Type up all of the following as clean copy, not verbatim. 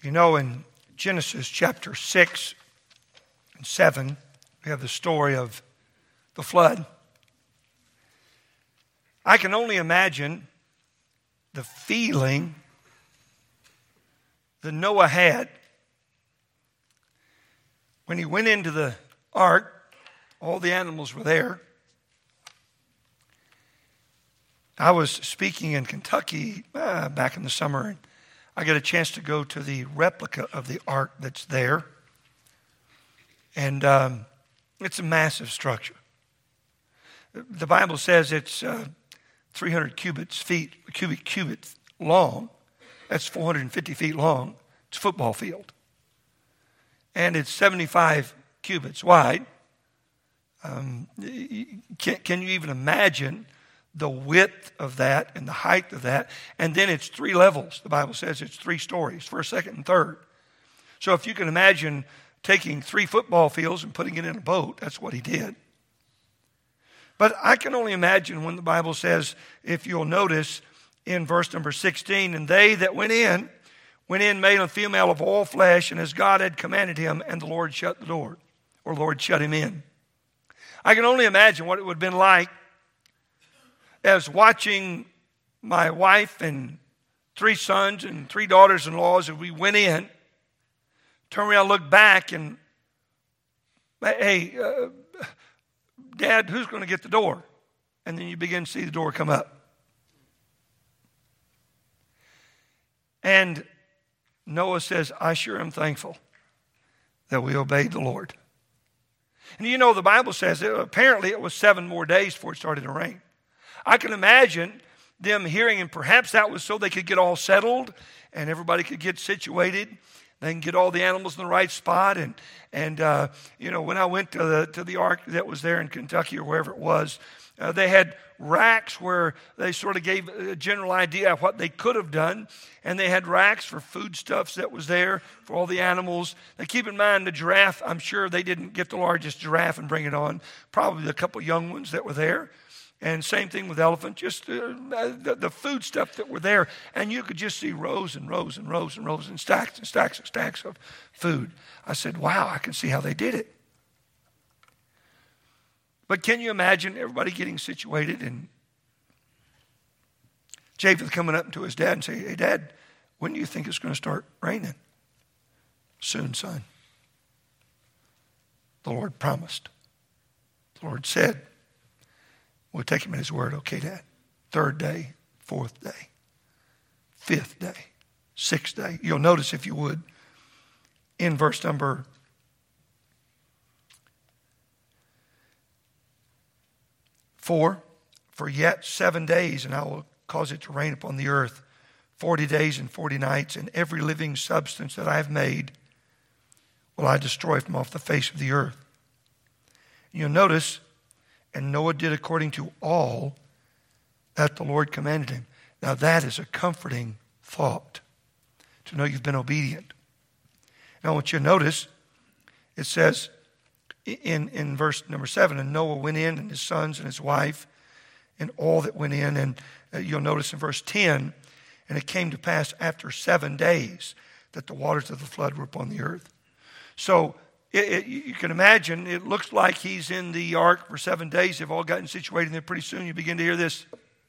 You know, in Genesis chapter 6 and 7, we have the story of the flood. I can only imagine the feeling that Noah had when he went into the ark. All the animals were there. I was speaking in Kentucky back in the summer, and I got a chance to go to the replica of the ark that's there. And it's a massive structure. The Bible says it's 300 cubic cubits long. That's 450 feet long. It's a football field. And it's 75 cubits wide. Can you even imagine the width of that and the height of that? And then it's 3 levels. The Bible says it's 3 stories, first, second, and third. So if you can imagine taking 3 football fields and putting it in a boat, that's what he did. But I can only imagine when the Bible says, if you'll notice in verse number 16, and they that went in, male and female of all flesh, and as God had commanded him, and the Lord shut the door, or the Lord shut him in. I can only imagine what it would have been like as watching my wife and 3 sons and 3 daughters-in-laws as we went in, turn around, look back, and, hey, Dad, who's going to get the door? And then you begin to see the door come up. And Noah says, I sure am thankful that we obeyed the Lord. And you know, the Bible says that apparently it was 7 more days before it started to rain. I can imagine them hearing, and perhaps that was so they could get all settled and everybody could get situated. They can get all the animals in the right spot. And you know, when I went to the ark that was there in Kentucky or wherever it was, they had racks where they sort of gave a general idea of what they could have done. And they had racks for foodstuffs that was there for all the animals. Now keep in mind the giraffe, I'm sure they didn't get the largest giraffe and bring it on. Probably a couple young ones that were there. And same thing with elephant, just the food stuff that were there. And you could just see rows and rows and rows and rows and stacks and stacks and stacks of food. I said, wow, I can see how they did it. But can you imagine everybody getting situated and Japheth coming up to his dad and saying, hey, Dad, when do you think it's going to start raining? Soon, son. The Lord promised. The Lord said, we'll take him at his word. Okay, Dad. 3rd day, 4th day, 5th day, 6th day. You'll notice, if you would, in verse number 4, for yet 7 days, and I will cause it to rain upon the earth 40 days and 40 nights, and every living substance that I have made will I destroy from off the face of the earth. You'll notice, and Noah did according to all that the Lord commanded him. Now that is a comforting thought, to know you've been obedient. Now I want you to notice, it says in verse number 7, and Noah went in, and his sons and his wife, and all that went in. And you'll notice in verse 10, and it came to pass after 7 days that the waters of the flood were upon the earth. So you can imagine, it looks like he's in the ark for 7 days. They've all gotten situated, and then pretty soon you begin to hear this.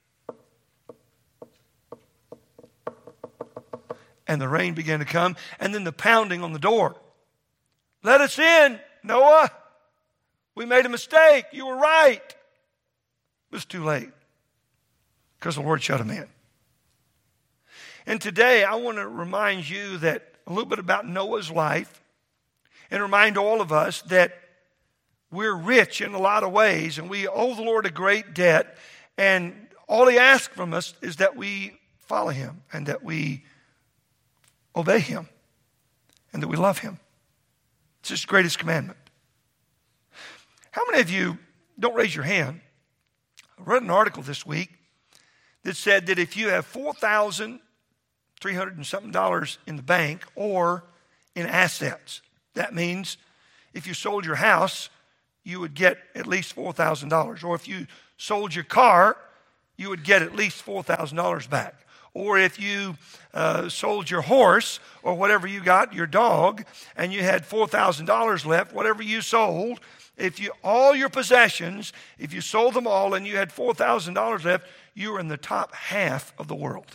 And the rain began to come, and then the pounding on the door. Let us in, Noah. We made a mistake. You were right. It was too late because the Lord shut him in. And today I want to remind you that a little bit about Noah's life, and remind all of us that we're rich in a lot of ways, and we owe the Lord a great debt, and all he asks from us is that we follow him and that we obey him and that we love him. It's his greatest commandment. How many of you, don't raise your hand, I read an article this week that said that if you have $4,300 and something in the bank or in assets, that means if you sold your house, you would get at least $4,000. Or if you sold your car, you would get at least $4,000 back. or if you sold your horse or whatever you got, your dog, and you had $4,000 left, whatever you sold, all your possessions, if you sold them all and you had $4,000 left, you were in the top half of the world.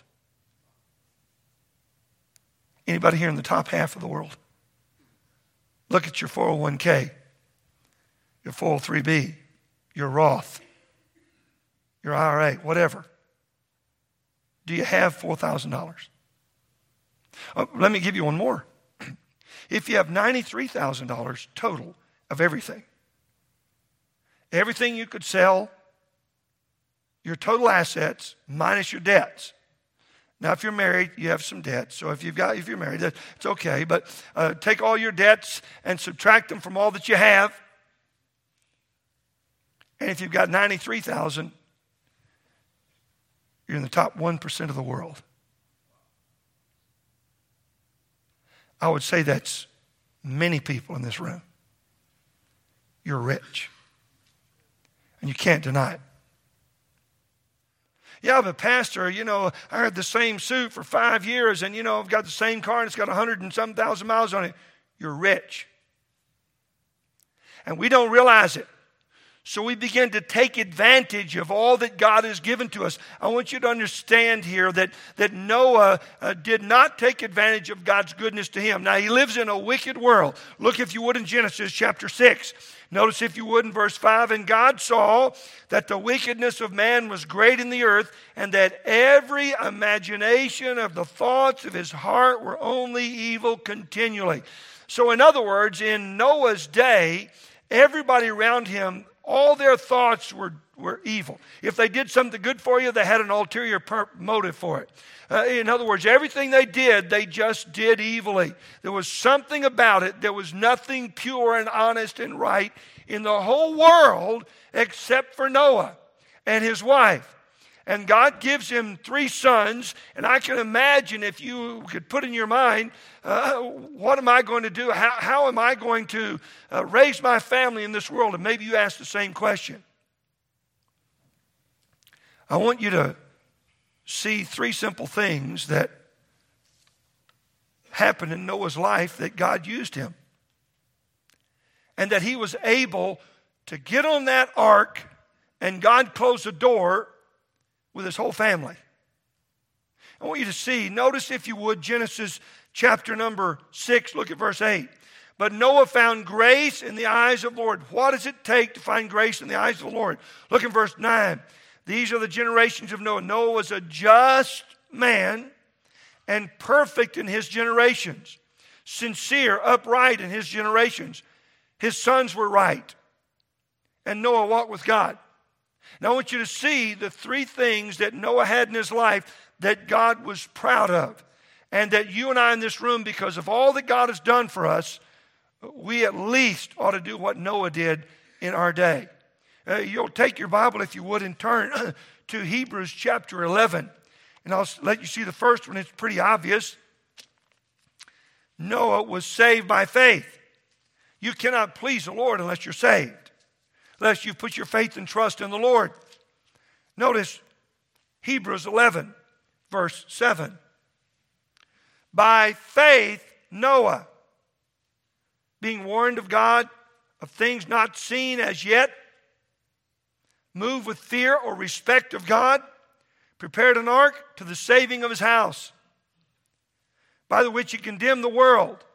Anybody here in the top half of the world? Look at your 401k, your 403b, your Roth, your IRA, whatever. Do you have $4,000? Let me give you one more. If you have $93,000 total of everything you could sell, your total assets minus your debts. Now, if you're married, you have some debts. So if you're married, it's okay. But take all your debts and subtract them from all that you have. And if you've got $93,000, you're in the top 1% of the world. I would say that's many people in this room. You're rich. And you can't deny it. Yeah, but Pastor, I had the same suit for 5 years and, I've got the same car and it's got 100 and some thousand miles on it. You're rich. And we don't realize it. So we begin to take advantage of all that God has given to us. I want you to understand here that Noah did not take advantage of God's goodness to him. Now, he lives in a wicked world. Look, if you would, in Genesis chapter 6. Notice, if you would, in verse 5, and God saw that the wickedness of man was great in the earth, and that every imagination of the thoughts of his heart were only evil continually. So, in other words, in Noah's day, everybody around him, all their thoughts were evil. If they did something good for you, they had an ulterior motive for it. In other words, everything they did, they just did evilly. There was something about it. There was nothing pure and honest and right in the whole world except for Noah and his wife. And God gives him 3 sons, and I can imagine, if you could put in your mind, what am I going to do? How am I going to raise my family in this world? And maybe you ask the same question. I want you to see 3 simple things that happened in Noah's life that God used him. And that he was able to get on that ark and God closed the door with his whole family. I want you to see, notice if you would, Genesis chapter number 6, look at verse 8. But Noah found grace in the eyes of the Lord. What does it take to find grace in the eyes of the Lord? Look at verse 9. These are the generations of Noah. Noah was a just man and perfect in his generations. Sincere, upright in his generations. His sons were right. And Noah walked with God. Now I want you to see the 3 things that Noah had in his life that God was proud of. And that you and I in this room, because of all that God has done for us, we at least ought to do what Noah did in our day. You'll take your Bible, if you would, and turn to Hebrews chapter 11. And I'll let you see the first one. It's pretty obvious. Noah was saved by faith. You cannot please the Lord unless you're saved, unless you put your faith and trust in the Lord. Notice Hebrews 11, verse 7. By faith, Noah, being warned of God of things not seen as yet, moved with fear or respect of God, prepared an ark to the saving of his house, by the which he condemned the world,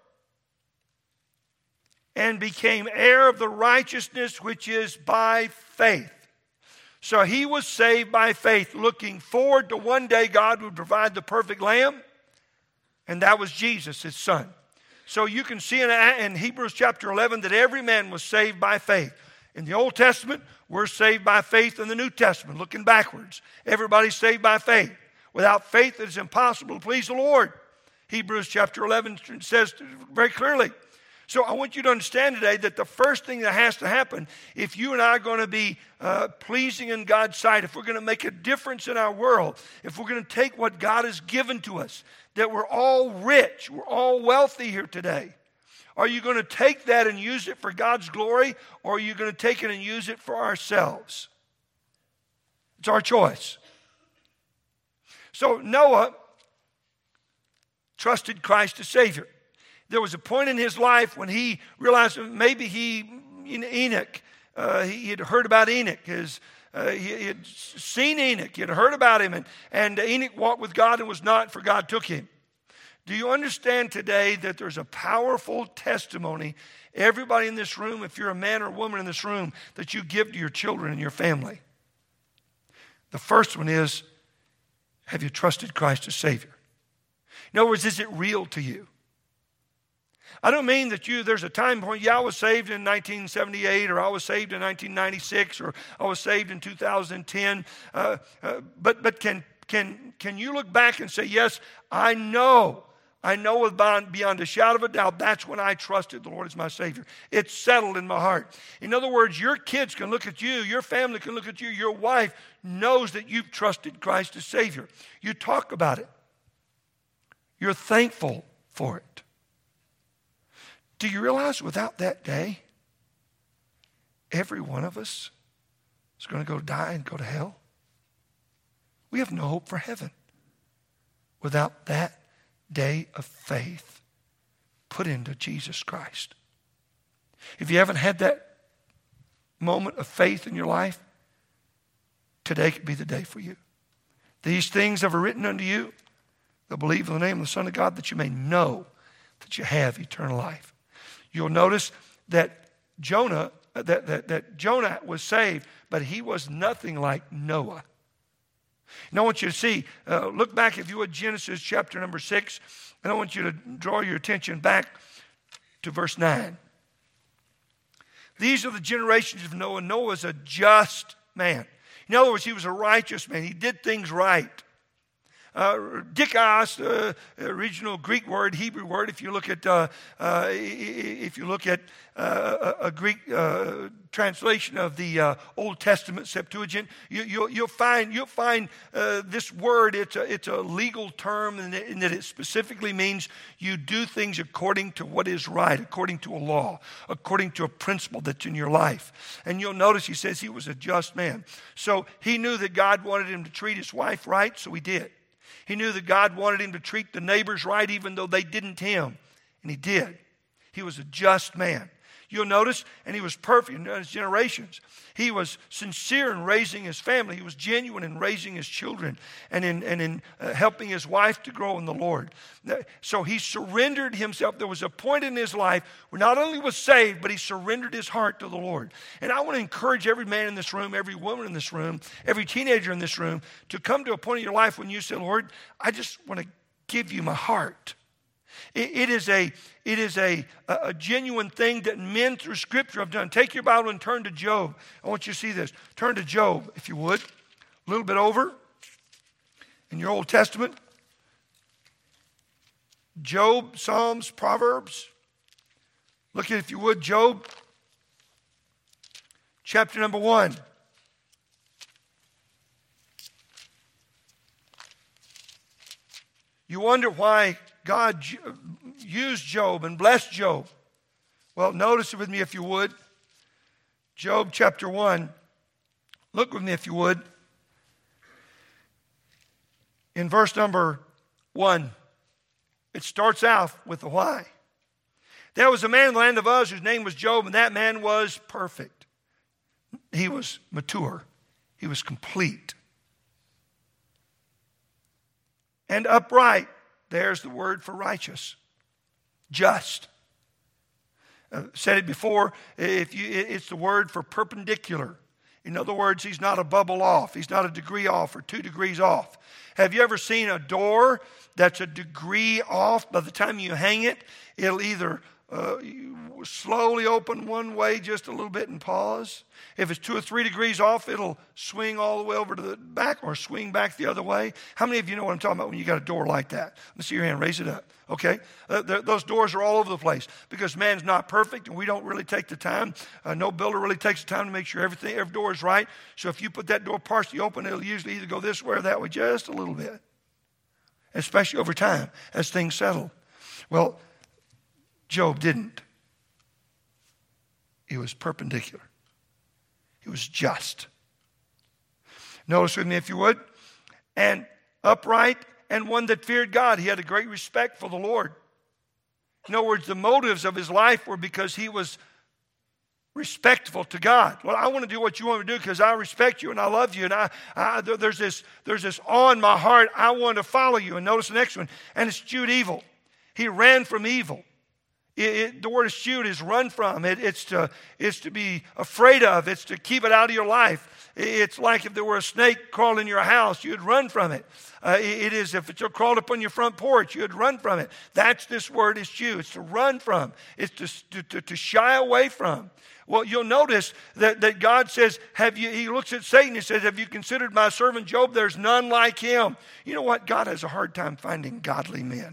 and became heir of the righteousness which is by faith. So he was saved by faith, looking forward to one day God would provide the perfect lamb, and that was Jesus, his son. So you can see in Hebrews chapter 11 that every man was saved by faith. In the Old Testament, we're saved by faith in the New Testament, looking backwards. Everybody's saved by faith. Without faith, it is impossible to please the Lord. Hebrews chapter 11 says very clearly. So I want you to understand today that the first thing that has to happen, if you and I are going to be pleasing in God's sight, if we're going to make a difference in our world, if we're going to take what God has given to us, that we're all rich, we're all wealthy here today. Are you going to take that and use it for God's glory, or are you going to take it and use it for ourselves? It's our choice. So Noah trusted Christ as Savior. There was a point in his life when he realized maybe Enoch, he had heard about Enoch. He had seen Enoch. He had heard about him. And Enoch walked with God and was not, for God took him. Do you understand today that there's a powerful testimony, everybody in this room, if you're a man or a woman in this room, that you give to your children and your family? The first one is, have you trusted Christ as Savior? In other words, is it real to you? I don't mean that there's a time point, I was saved in 1978, or I was saved in 1996, or I was saved in 2010. But can you look back and say, yes, I know beyond a shadow of a doubt, that's when I trusted the Lord as my Savior. It's settled in my heart. In other words, your kids can look at you, your family can look at you, your wife knows that you've trusted Christ as Savior. You talk about it. You're thankful for it. Do you realize without that day, every one of us is going to go die and go to hell? We have no hope for heaven without that day of faith put into Jesus Christ. If you haven't had that moment of faith in your life, today could be the day for you. These things have I written unto you that believe in the name of the Son of God, that you may know that you have eternal life. You'll notice that Jonah was saved, but he was nothing like Noah. And I want you to see, look back, if you would, Genesis chapter number 6, and I want you to draw your attention back to verse 9. These are the generations of Noah. Noah was a just man. In other words, he was a righteous man. He did things right. Dikaios, original Greek word, Hebrew word. If you look at a Greek translation of the Old Testament Septuagint, you'll find this word. It's a legal term, in that it specifically means you do things according to what is right, according to a law, according to a principle that's in your life. And you'll notice he says he was a just man. So he knew that God wanted him to treat his wife right, so he did. He knew that God wanted him to treat the neighbors right, even though they didn't him. And he did. He was a just man. You'll notice, and he was perfect in his generations. He was sincere in raising his family. He was genuine in raising his children and in helping his wife to grow in the Lord. So he surrendered himself. There was a point in his life where not only was saved, but he surrendered his heart to the Lord. And I want to encourage every man in this room, every woman in this room, every teenager in this room to come to a point in your life when you say, Lord, I just want to give you my heart. It is a genuine thing that men through Scripture have done. Take your Bible and turn to Job. I want you to see this. Turn to Job, if you would. A little bit over in your Old Testament. Job, Psalms, Proverbs. Look at, if you would, Job, chapter number 1. You wonder why God used Job and blessed Job. Well, notice it with me if you would. Job chapter 1. Look with me if you would. In verse number 1, it starts out with the why. There was a man in the land of Uz whose name was Job, and that man was perfect. He was mature. He was complete. And upright. There's the word for righteous. Just. Said it before, it's the word for perpendicular. In other words, he's not a bubble off. He's not a degree off or 2 degrees off. Have you ever seen a door that's a degree off? By the time you hang it, it'll either slowly open one way just a little bit and pause. If it's 2 or 3 degrees off, it'll swing all the way over to the back or swing back the other way. How many of you know what I'm talking about when you got a door like that? Let's see your hand. Raise it up. Okay? Those doors are all over the place because man's not perfect and we don't really take the time. No builder really takes the time to make sure every door is right. So if you put that door partially open, it'll usually either go this way or that way just a little bit, especially over time as things settle. Well, Job didn't. He was perpendicular. He was just. Notice with me if you would. And upright, and one that feared God. He had a great respect for the Lord. In other words, the motives of his life were because he was respectful to God. Well, I want to do what you want me to do because I respect you and I love you. And there's this awe in my heart. I want to follow you. And notice the next one. And eschewed evil. He ran from evil. The word eschewed is run from. It's to be afraid of. It's to keep it out of your life. It's like if there were a snake crawling in your house, you'd run from it. It is if it crawled up on your front porch, you'd run from it. That's this word eschew. It's to run from. It's to shy away from. Well, you'll notice that God says, he looks at Satan and says, have you considered my servant Job? There's none like him. You know what? God has a hard time finding godly men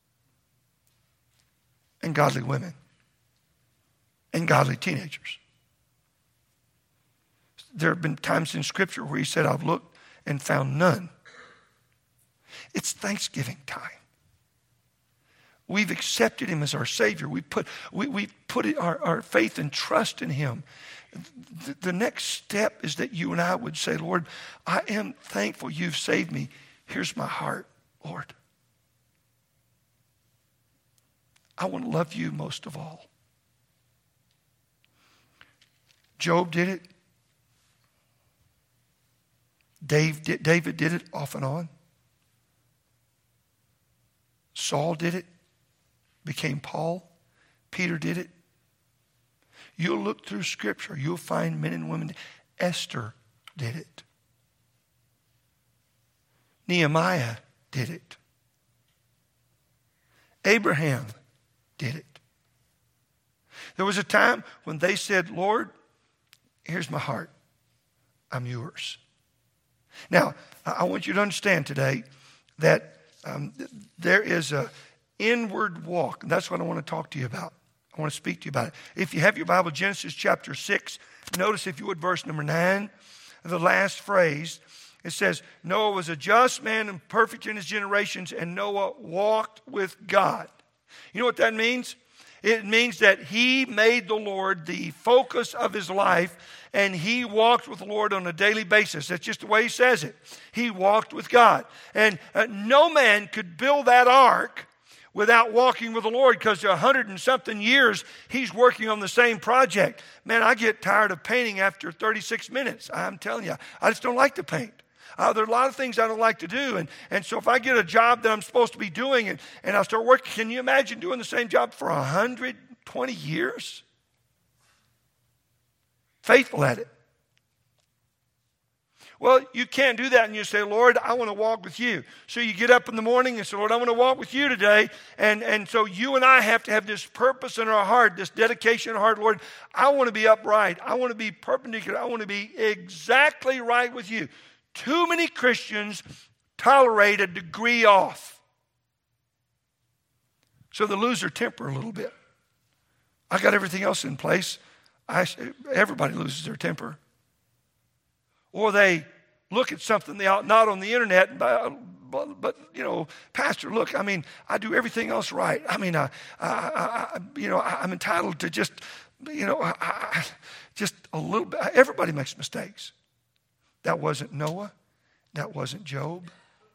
and godly women and godly teenagers. There have been times in Scripture where he said, I've looked and found none. It's Thanksgiving time. We've accepted him as our Savior. We put our faith and trust in him. The next step is that you and I would say, Lord, I am thankful you've saved me. Here's my heart, Lord. I want to love you most of all. Job did it. David did it off and on. Saul did it. Became Paul. Peter did it. You'll look through Scripture. You'll find men and women. Esther did it. Nehemiah did it. Abraham did it. There was a time when they said, Lord, here's my heart. I'm yours. Now, I want you to understand today that there is a inward walk. And that's what I want to talk to you about. I want to speak to you about it. If you have your Bible, Genesis chapter 6, notice if you would verse number 9, the last phrase. It says, Noah was a just man and perfect in his generations, and Noah walked with God. You know what that means? It means that he made the Lord the focus of his life, and he walked with the Lord on a daily basis. That's just the way he says it. He walked with God. And no man could build that ark without walking with the Lord, because 100 and something years he's working on the same project. Man, I get tired of painting after 36 minutes. I'm telling you, I just don't like to paint. There are a lot of things I don't like to do. And so if I get a job that I'm supposed to be doing and I start working, can you imagine doing the same job for 120 years? Faithful at it. Well, you can't do that and you say, Lord, I want to walk with you. So you get up in the morning and say, Lord, I want to walk with you today. And so you and I have to have this purpose in our heart, this dedication in our heart. Lord, I want to be upright. I want to be perpendicular. I want to be exactly right with you. Too many Christians tolerate a degree off. So they lose their temper a little bit. I got everything else in place. Everybody loses their temper. Or they look at something they ought not on the internet, but you know, Pastor, look, I mean, I do everything else right. I mean, I'm entitled to just, just a little bit. Everybody makes mistakes. That wasn't Noah. That wasn't Job.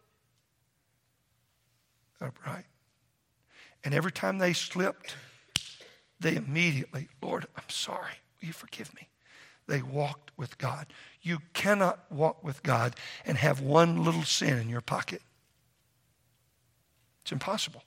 Upright. And every time they slipped, they immediately, Lord, I'm sorry. Will you forgive me? They walked with God. You cannot walk with God and have one little sin in your pocket. It's impossible.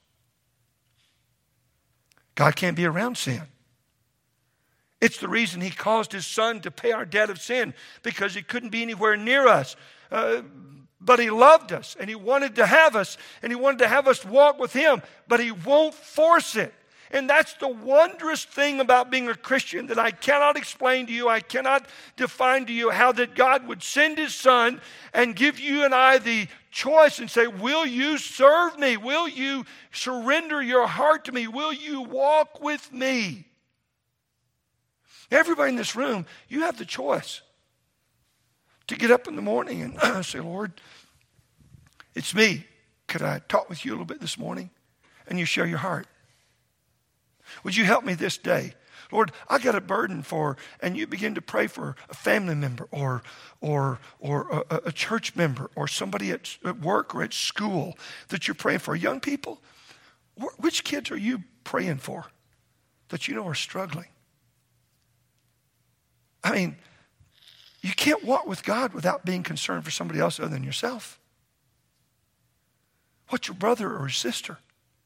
God can't be around sin. It's the reason he caused his son to pay our debt of sin, because he couldn't be anywhere near us. But he loved us, and he wanted to have us, and he wanted to have us walk with him, but he won't force it. And that's the wondrous thing about being a Christian that I cannot explain to you. I cannot define to you how that God would send his son and give you and I the choice and say, will you serve me? Will you surrender your heart to me? Will you walk with me? Everybody in this room, you have the choice to get up in the morning and say, Lord, it's me. Could I talk with you a little bit this morning? And you share your heart. Would you help me this day? Lord, I got a burden for, and you begin to pray for a family member or a church member or somebody at work or at school that you're praying for. Young people, which kids are you praying for that you know are struggling? I mean, you can't walk with God without being concerned for somebody else other than yourself. What's your brother or your sister?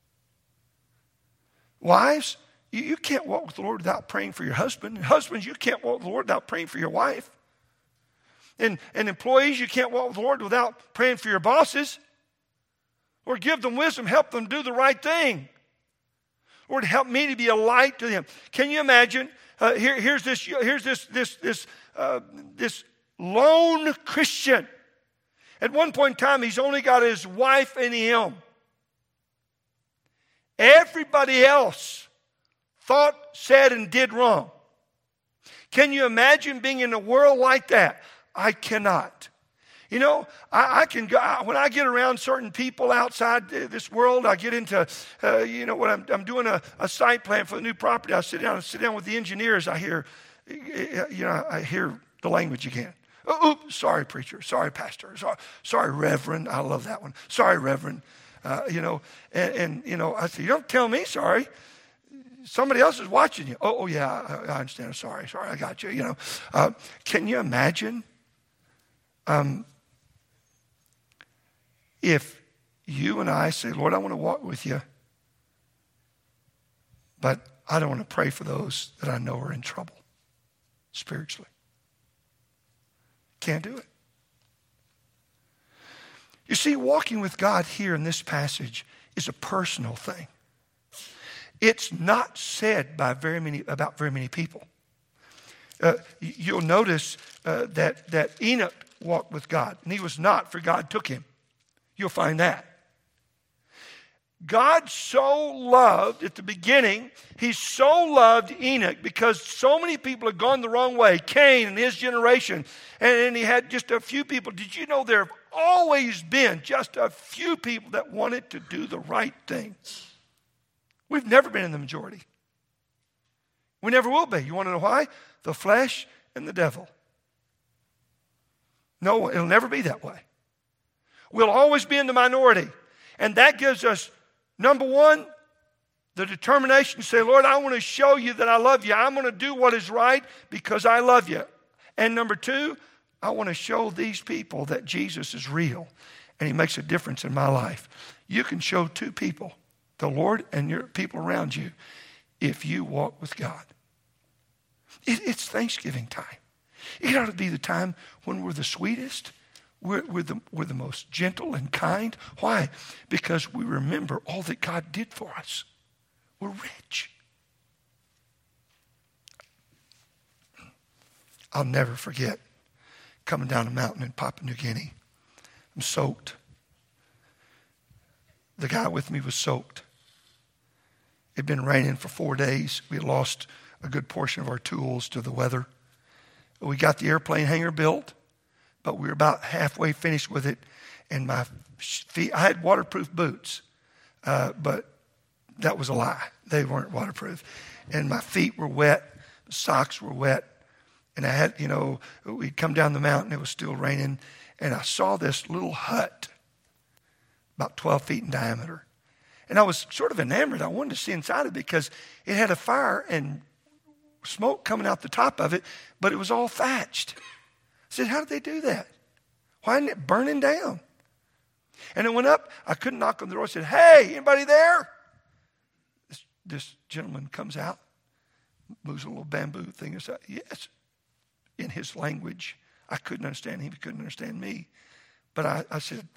Wives, you can't walk with the Lord without praying for your husband. And husbands, you can't walk with the Lord without praying for your wife. And employees, you can't walk with the Lord without praying for your bosses. Lord, give them wisdom. Help them do the right thing. Lord, help me to be a light to them. Can you imagine? Here's this lone Christian. At one point in time, he's only got his wife and him. Everybody else thought, said, and did wrong. Can you imagine being in a world like that? I cannot. You know, I can go, when I get around certain people outside this world, I get into, when I'm doing a site plan for the new property, I sit down with the engineers, I hear the language again. Oops, sorry, preacher. Sorry, pastor. Sorry, reverend. I love that one. Sorry, reverend. I said, you don't tell me sorry. Somebody else is watching you. Oh yeah, I understand. Sorry, I got you. Can you imagine if you and I say, Lord, I want to walk with you, but I don't want to pray for those that I know are in trouble spiritually. Can't do it. You see, walking with God here in this passage is a personal thing. It's not said about very many people. You'll notice that Enoch walked with God, and he was not, for God took him. You'll find that. God so loved, at the beginning, he so loved Enoch because so many people had gone the wrong way. Cain and his generation. And he had just a few people. Did you know there have always been just a few people that wanted to do the right thing? We've never been in the majority. We never will be. You want to know why? The flesh and the devil. No, it'll never be that way. We'll always be in the minority. And that gives us, number one, the determination to say, Lord, I want to show you that I love you. I'm going to do what is right because I love you. And number two, I want to show these people that Jesus is real and he makes a difference in my life. You can show two people, the Lord and your people around you, if you walk with God. It's Thanksgiving time. It ought to be the time when we're the sweetest. We're the most gentle and kind. Why? Because we remember all that God did for us. We're rich. I'll never forget coming down a mountain in Papua New Guinea. I'm soaked. The guy with me was soaked. It had been raining for 4 days. We had lost a good portion of our tools to the weather. We got the airplane hangar built, but we were about halfway finished with it. And my feet, I had waterproof boots, but that was a lie. They weren't waterproof. And my feet were wet, the socks were wet. And I had, we'd come down the mountain, it was still raining, and I saw this little hut, about 12 feet in diameter. And I was sort of enamored. I wanted to see inside it because it had a fire and smoke coming out the top of it, but it was all thatched. I said, how did they do that? Why isn't it burning down? And it went up. I couldn't knock on the door. I said, hey, anybody there? This gentleman comes out, moves a little bamboo thing aside. Yes, in his language. I couldn't understand him. He couldn't understand me. But I said,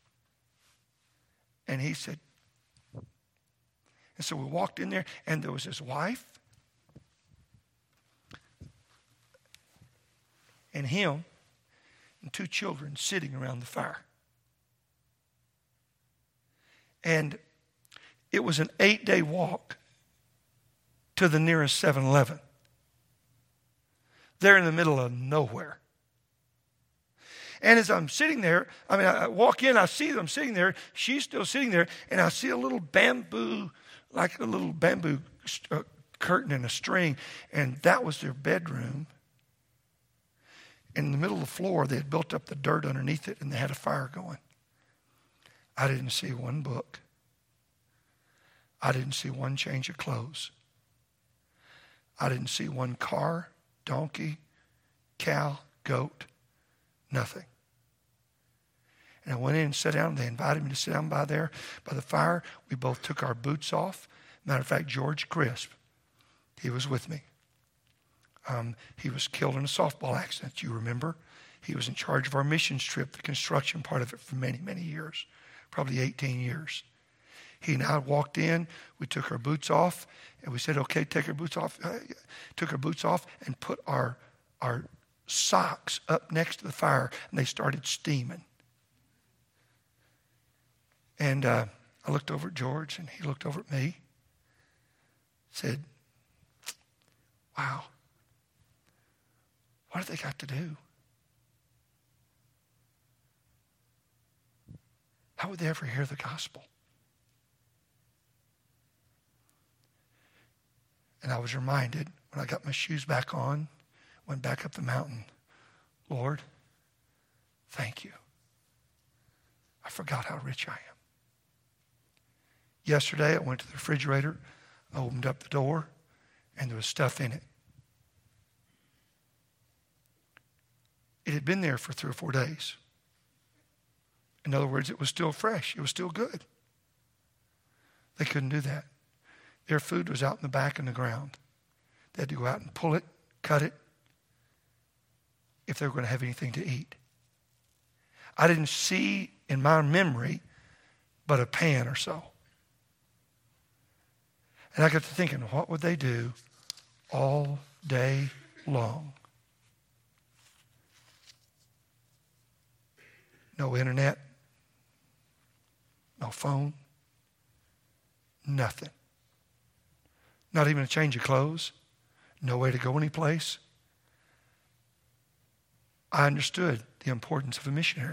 and he said, and so we walked in there, and there was his wife and him and 2 children sitting around the fire. And it was an 8-day walk to the nearest 7-Eleven. They're in the middle of nowhere. And as I'm sitting there, I walk in, I see them sitting there. She's still sitting there, and I see a little bamboo like a little bamboo curtain and a string, and that was their bedroom. In the middle of the floor, they had built up the dirt underneath it, and they had a fire going. I didn't see one book. I didn't see one change of clothes. I didn't see one car, donkey, cow, goat, nothing. And I went in and sat down. They invited me to sit down by there, by the fire. We both took our boots off. Matter of fact, George Crisp, he was with me. He was killed in a softball accident, you remember. He was in charge of our missions trip, the construction part of it, for many, many years, probably 18 years. He and I walked in. We took our boots off, and we said, okay, take our boots off. Took our boots off and put our socks up next to the fire, and they started steaming. And I looked over at George, and he looked over at me, said, wow, what have they got to do? How would they ever hear the gospel? And I was reminded when I got my shoes back on, went back up the mountain, Lord, thank you. I forgot how rich I am. Yesterday, I went to the refrigerator, I opened up the door, and there was stuff in it. It had been there for 3 or 4 days. In other words, it was still fresh. It was still good. They couldn't do that. Their food was out in the back in the ground. They had to go out and pull it, cut it, if they were going to have anything to eat. I didn't see in my memory but a pan or so. And I got to thinking, what would they do all day long? No internet, no phone, nothing. Not even a change of clothes, no way to go anyplace. I understood the importance of a missionary.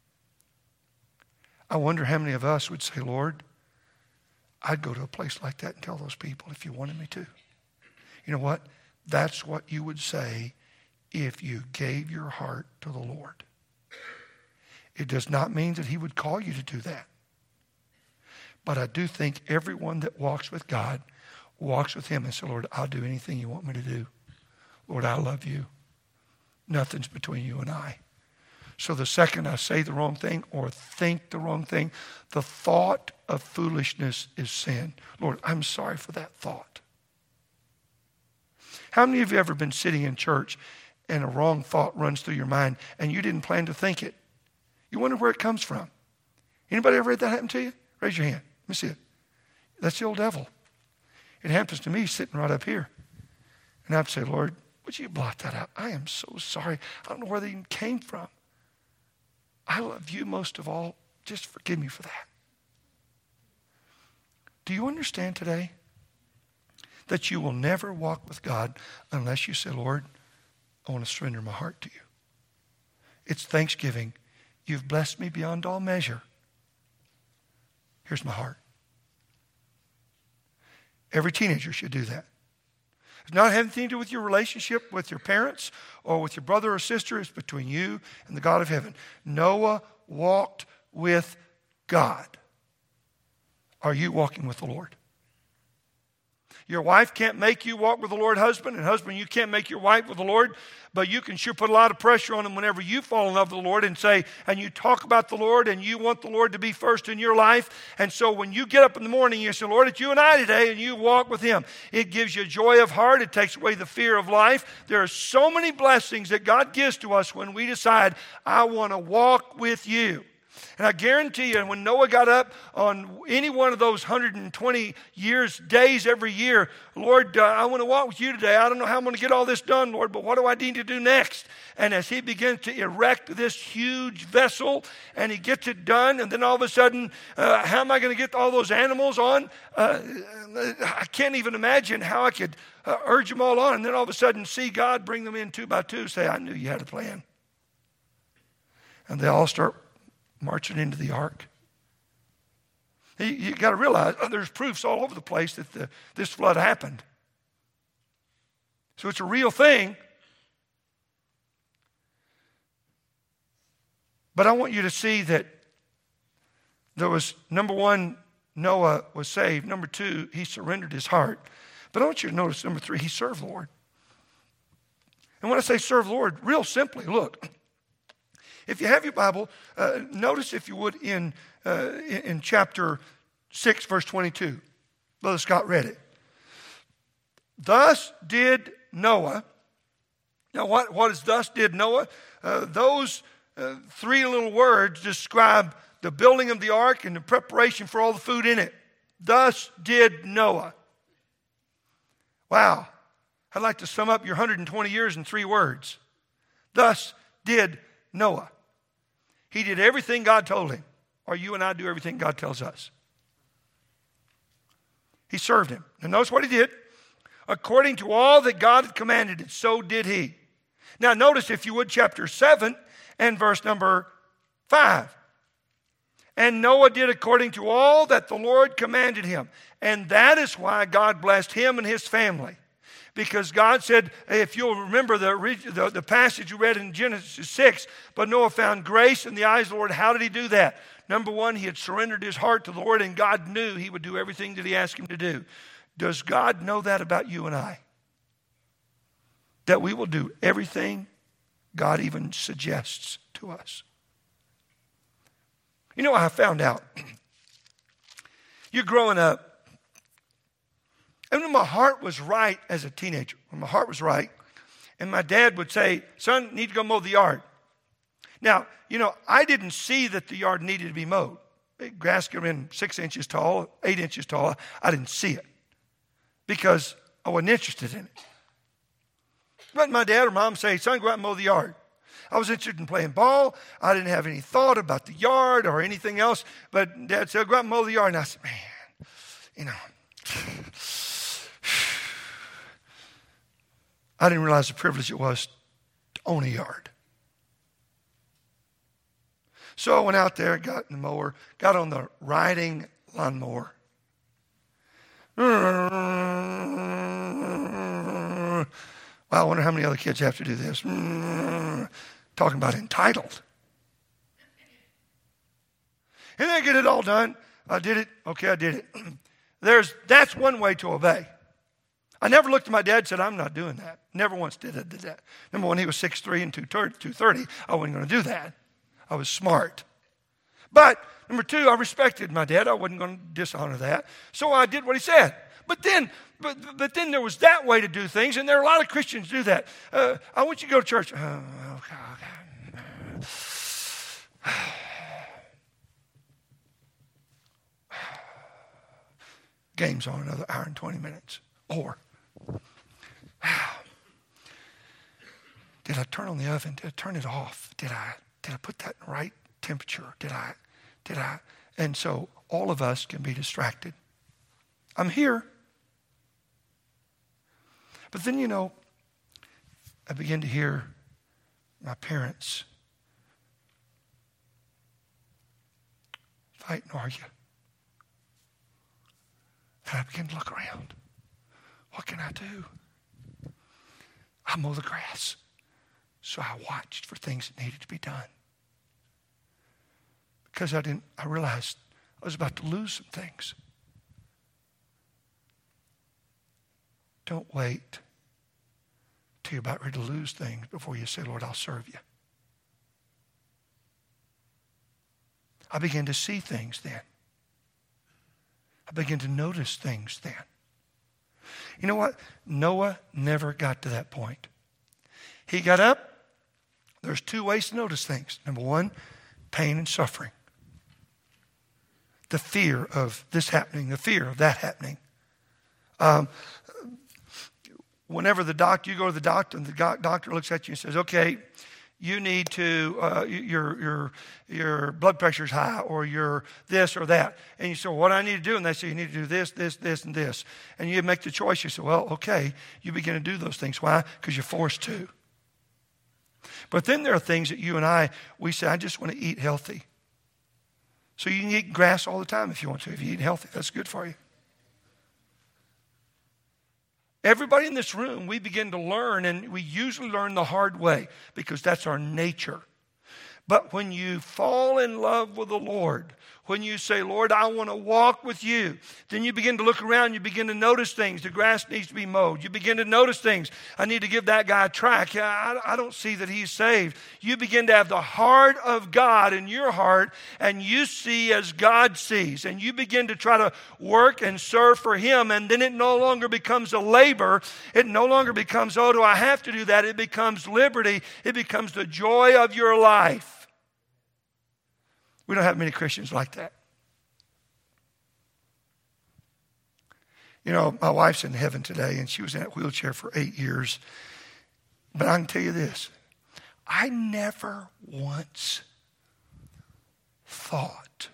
I wonder how many of us would say, Lord, I'd go to a place like that and tell those people if you wanted me to. You know what? That's what you would say if you gave your heart to the Lord. It does not mean that he would call you to do that. But I do think everyone that walks with God walks with him and says, Lord, I'll do anything you want me to do. Lord, I love you. Nothing's between you and I. So the second I say the wrong thing or think the wrong thing, the thought of foolishness is sin. Lord, I'm sorry for that thought. How many of you ever been sitting in church and a wrong thought runs through your mind and you didn't plan to think it? You wonder where it comes from. Anybody ever had that happen to you? Raise your hand. Let me see it. That's the old devil. It happens to me sitting right up here. And I'd say, Lord, would you blot that out? I am so sorry. I don't know where they even came from. I love you most of all. Just forgive me for that. Do you understand today that you will never walk with God unless you say, Lord, I want to surrender my heart to you. It's Thanksgiving. You've blessed me beyond all measure. Here's my heart. Every teenager should do that. It's not having anything to do with your relationship with your parents or with your brother or sister. It's between you and the God of heaven. Noah walked with God. Are you walking with the Lord? Your wife can't make you walk with the Lord, husband, and husband, you can't make your wife with the Lord, but you can sure put a lot of pressure on them whenever you fall in love with the Lord and say, and you talk about the Lord and you want the Lord to be first in your life. And so when you get up in the morning, you say, Lord, it's you and I today, and you walk with him. It gives you joy of heart. It takes away the fear of life. There are so many blessings that God gives to us when we decide, I want to walk with you. And I guarantee you, when Noah got up on any one of those 120 years, days every year, Lord, I want to walk with you today. I don't know how I'm going to get all this done, Lord, but what do I need to do next? And as he begins to erect this huge vessel, and he gets it done, and then all of a sudden, how am I going to get all those animals on? I can't even imagine how I could urge them all on, and then all of a sudden see God bring them in 2 by 2, say, I knew you had a plan. And they all start marching into the ark. You got to realize there's proofs all over the place that this flood happened. So it's a real thing. But I want you to see that there was, number one, Noah was saved. Number two, he surrendered his heart. But I want you to notice, number three, he served the Lord. And when I say serve the Lord, real simply, look, if you have your Bible, notice if you would in chapter 6, verse 22. Brother Scott read it. Thus did Noah. Now what is thus did Noah? Those three little words describe the building of the ark and the preparation for all the food in it. Thus did Noah. Wow. I'd like to sum up your 120 years in 3 words. Thus did Noah. He did everything God told him. Or you and I do everything God tells us. He served him. And notice what he did. According to all that God had commanded it, so did he. Now notice, if you would, chapter 7 and verse number 5. And Noah did according to all that the Lord commanded him. And that is why God blessed him and his family. Because God said, if you'll remember the passage you read in Genesis 6, but Noah found grace in the eyes of the Lord. How did he do that? Number one, he had surrendered his heart to the Lord, and God knew he would do everything that he asked him to do. Does God know that about you and I? That we will do everything God even suggests to us. You know, I found out. You're growing up. And when my heart was right as a teenager, when my heart was right, and my dad would say, son, you need to go mow the yard. Now, you know, I didn't see that the yard needed to be mowed. Grass could have been 6 inches tall, 8 inches tall. I didn't see it because I wasn't interested in it. But my dad or mom say, son, go out and mow the yard. I was interested in playing ball. I didn't have any thought about the yard or anything else. But Dad said, go out and mow the yard. And I said, man, you know, I didn't realize the privilege it was to own a yard. So I went out there, got in the mower, got on the riding lawnmower. Well, I wonder how many other kids have to do this. Talking about entitled. And then get it all done. I did it. Okay, I did it. That's one way to obey. I never looked at my dad and said, I'm not doing that. Never once did that. Number one, he was 6'3" and 230. I wasn't going to do that. I was smart. But number two, I respected my dad. I wasn't going to dishonor that. So I did what he said. But then there was that way to do things, and there are a lot of Christians do that. I want you to go to church. Oh, okay. Game's on another hour and 20 minutes. Or, did I turn on the oven? Did I turn it off? Did I put that in the right temperature? Did I? And so all of us can be distracted. I'm here. But then, you know, I begin to hear my parents fight and argue. And I begin to look around. What can I do? I mow the grass. So I watched for things that needed to be done. Because I realized I was about to lose some things. Don't wait till you're about ready to lose things before you say, Lord, I'll serve you. I began to see things then. I began to notice things then. You know what? Noah never got to that point. He got up. There's 2 ways to notice things. Number one, pain and suffering. The fear of this happening, the fear of that happening. Whenever you go to the doctor, and the doctor looks at you and says, okay, you need to, your blood pressure's high, or your this or that. And you say, well, what do I need to do? And they say, you need to do this, this, this, and this. And you make the choice. You say, well, okay. You begin to do those things. Why? Because you're forced to. But then there are things that you and we say, I just want to eat healthy. So you can eat grass all the time if you want to. If you eat healthy, that's good for you. Everybody in this room, we begin to learn, and we usually learn the hard way because that's our nature. But when you fall in love with the Lord, when you say, Lord, I want to walk with you, then you begin to look around, you begin to notice things. The grass needs to be mowed. You begin to notice things. I need to give that guy a track. I don't see that he's saved. You begin to have the heart of God in your heart, and you see as God sees. And you begin to try to work and serve for him, and then it no longer becomes a labor. It no longer becomes, oh, do I have to do that? It becomes liberty. It becomes the joy of your life. We don't have many Christians like that. You know, my wife's in heaven today, and she was in that wheelchair for 8 years. But I can tell you this. I never once thought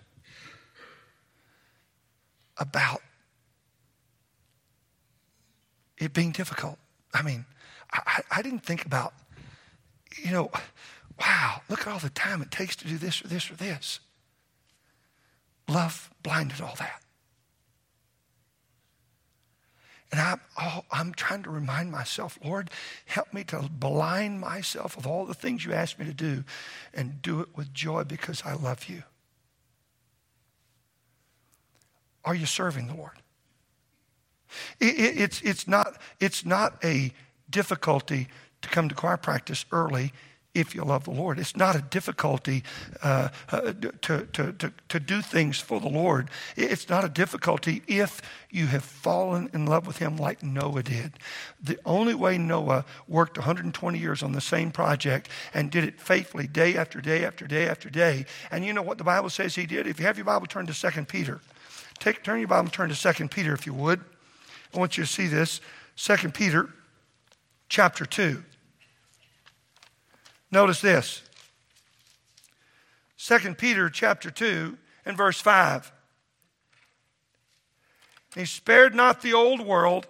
about it being difficult. I mean, I didn't think about, you know, wow, look at all the time it takes to do this or this or this. Love blinded all that. And I'm trying to remind myself, Lord, help me to blind myself of all the things you asked me to do and do it with joy because I love you. Are you serving the Lord? It's not a difficulty to come to choir practice early if you love the Lord. It's not a difficulty to do things for the Lord. It's not a difficulty if you have fallen in love with him like Noah did. The only way Noah worked 120 years on the same project and did it faithfully day after day after day after day. And you know what the Bible says he did? If you have your Bible, turn to 2 Peter. Turn your Bible and turn to 2 Peter if you would. I want you to see this. 2 Peter chapter 2. Notice this. 2 Peter chapter 2 and verse 5. He spared not the old world,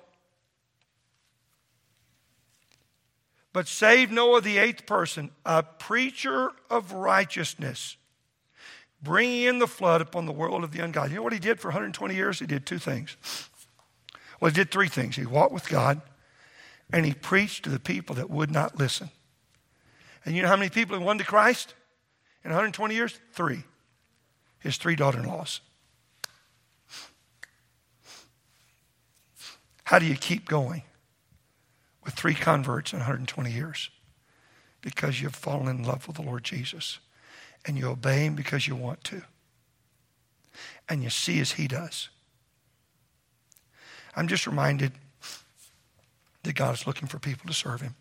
but saved Noah the eighth person, a preacher of righteousness, bringing in the flood upon the world of the ungodly. You know what he did for 120 years? He did two things. Well, he did three things. He walked with God, and he preached to the people that would not listen. And you know how many people have won to Christ in 120 years? 3. His 3 daughter-in-laws. How do you keep going with 3 converts in 120 years? Because you've fallen in love with the Lord Jesus. And you obey him because you want to. And you see as he does. I'm just reminded that God is looking for people to serve him.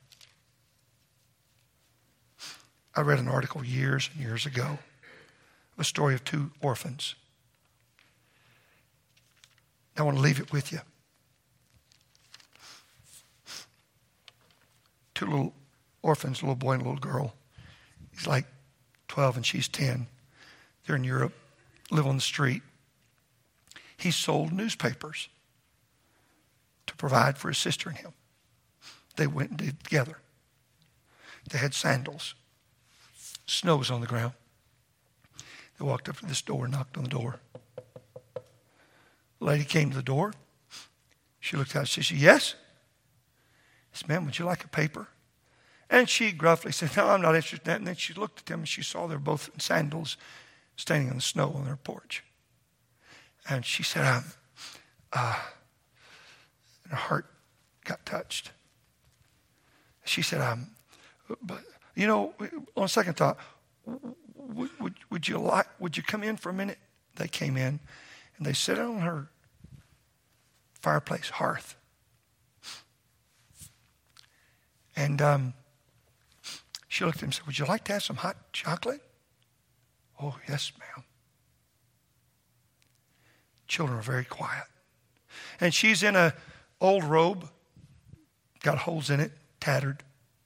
I read an article years and years ago, a story of 2 orphans. I want to leave it with you. 2 little orphans, a little boy and a little girl. He's like 12 and she's 10. They're in Europe, live on the street. He sold newspapers to provide for his sister and him. They went and did it together. They had sandals. Snow was on the ground. They walked up to this door, knocked on the door. The lady came to the door. She looked out. She said, yes? I said, ma'am, would you like a paper? And she gruffly said, no, I'm not interested in that. And then she looked at them and she saw they're both in sandals standing in the snow on their porch. And she said, and her heart got touched. She said, but you know, on second thought, would you come in for a minute? They came in and they sat on her fireplace hearth. And she looked at him and said, would you like to have some hot chocolate? Oh, yes, ma'am. Children are very quiet. And she's in an old robe, got holes in it, tattered.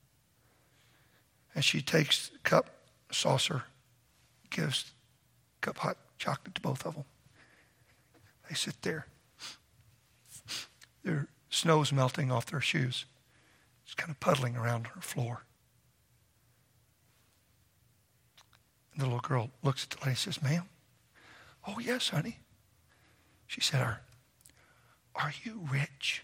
And she takes a cup, a saucer, gives a cup of hot chocolate to both of them. They sit there. Their snow's melting off their shoes. It's kind of puddling around on the floor. And the little girl looks at the lady and says, ma'am, Oh, yes, honey. She said, are you rich?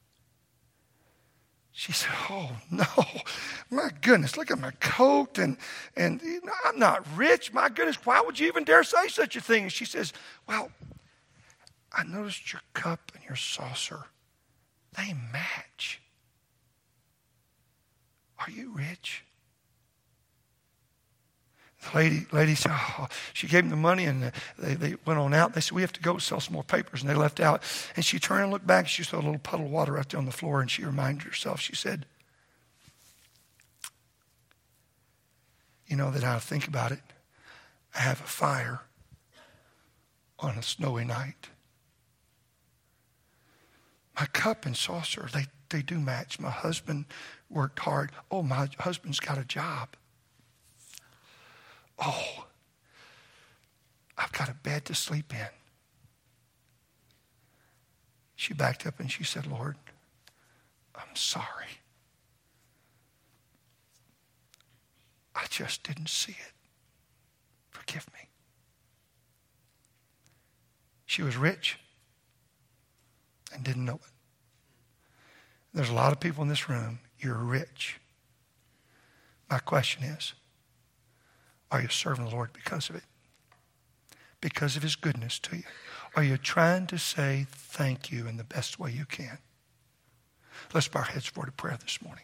She said, oh, no. My goodness, look at my coat. And you know, I'm not rich. My goodness, why would you even dare say such a thing? And she says, well, I noticed your cup and your saucer. They match. Are you rich? The lady said, oh, she gave them the money, and they went on out. They said, we have to go sell some more papers, and they left out. And she turned and looked back, and she saw a little puddle of water right there on the floor, and she reminded herself, she said, you know, that I think about it, I have a fire on a snowy night. My cup and saucer, they do match. My husband worked hard. Oh, my husband's got a job. Oh, I've got a bed to sleep in. She backed up and she said, Lord, I'm sorry. I just didn't see it. Forgive me. She was rich and didn't know it. There's a lot of people in this room, you're rich. My question is, are you serving the Lord because of it? Because of his goodness to you? Are you trying to say thank you in the best way you can? Let's bow our heads for prayer this morning.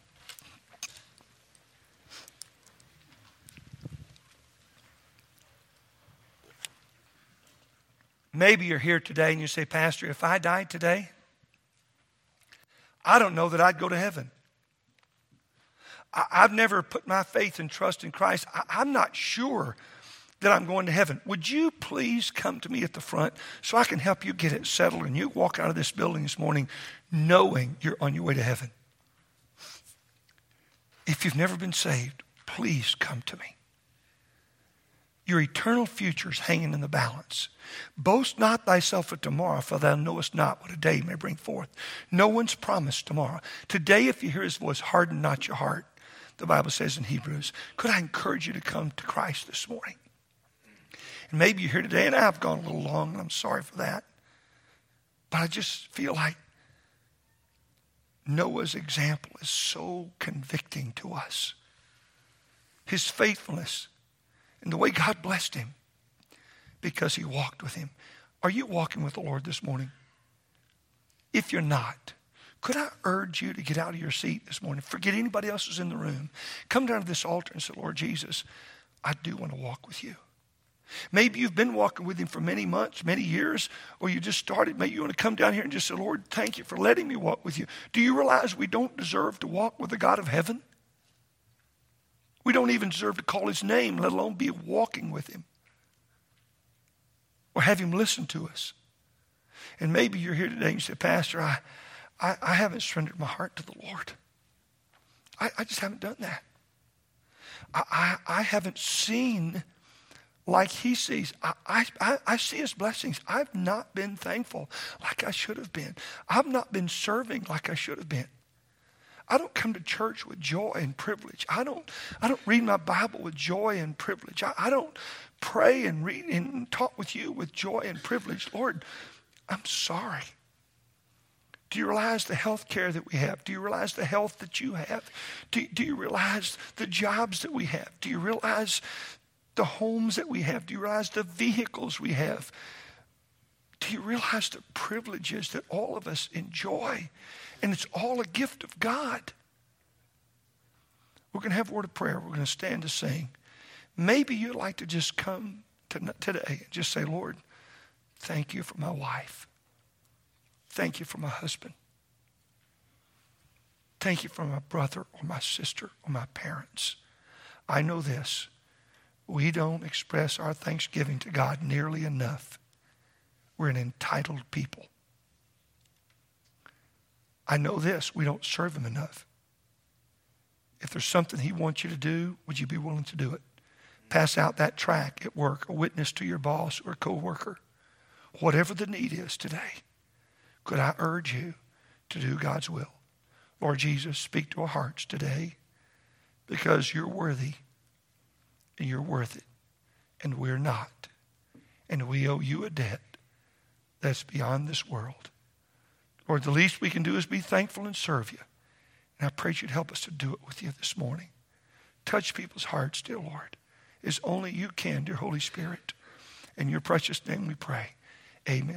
Maybe you're here today and you say, Pastor, if I died today, I don't know that I'd go to heaven. I've never put my faith and trust in Christ. I'm not sure that I'm going to heaven. Would you please come to me at the front so I can help you get it settled and you walk out of this building this morning knowing you're on your way to heaven? If you've never been saved, please come to me. Your eternal future is hanging in the balance. Boast not thyself of tomorrow, for thou knowest not what a day may bring forth. No one's promised tomorrow. Today, if you hear his voice, harden not your heart. The Bible says in Hebrews. Could I encourage you to come to Christ this morning? And maybe you're here today, and I've gone a little long, and I'm sorry for that. But I just feel like Noah's example is so convicting to us. His faithfulness and the way God blessed him because he walked with him. Are you walking with the Lord this morning? If you're not, could I urge you to get out of your seat this morning? Forget anybody else who's in the room. Come down to this altar and say, Lord Jesus, I do want to walk with you. Maybe you've been walking with him for many months, many years, or you just started. Maybe you want to come down here and just say, Lord, thank you for letting me walk with you. Do you realize we don't deserve to walk with the God of heaven? We don't even deserve to call his name, let alone be walking with him or have him listen to us. And maybe you're here today and you say, Pastor, I haven't surrendered my heart to the Lord. I just haven't done that. I haven't seen like he sees. I see his blessings. I've not been thankful like I should have been. I've not been serving like I should have been. I don't come to church with joy and privilege. I don't read my Bible with joy and privilege. I don't pray and read and talk with you with joy and privilege. Lord, I'm sorry. Do you realize the health care that we have? Do you realize the health that you have? Do you realize the jobs that we have? Do you realize the homes that we have? Do you realize the vehicles we have? Do you realize the privileges that all of us enjoy? And it's all a gift of God. We're going to have a word of prayer. We're going to stand to sing. Maybe you'd like to just come today and just say, Lord, thank you for my wife. Thank you for my husband. Thank you for my brother or my sister or my parents. I know this. We don't express our thanksgiving to God nearly enough. We're an entitled people. I know this. We don't serve him enough. If there's something he wants you to do, would you be willing to do it? Pass out that tract at work, a witness to your boss or a coworker. Whatever the need is today, could I urge you to do God's will? Lord Jesus, speak to our hearts today because you're worthy and you're worth it and we're not. and we owe you a debt that's beyond this world. Lord, the least we can do is be thankful and serve you. And I pray you'd help us to do it with you this morning. Touch people's hearts, dear Lord, as only you can, dear Holy Spirit. In your precious name we pray. Amen.